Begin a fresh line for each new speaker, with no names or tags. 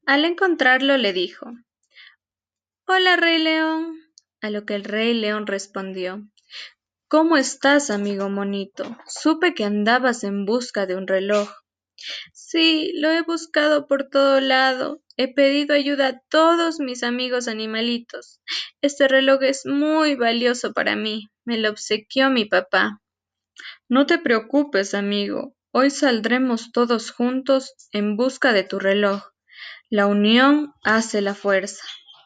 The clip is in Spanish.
Al encontrarlo le dijo, Hola, Rey León. A lo que el Rey León respondió, ¿Cómo estás, amigo monito? Supe que andabas en busca de un reloj. Sí, lo he buscado por todo lado. He pedido ayuda a todos mis amigos animalitos. Este reloj es muy valioso para mí. Me lo obsequió mi papá. No te preocupes, amigo. Hoy saldremos todos juntos en busca de tu reloj. La unión hace la fuerza.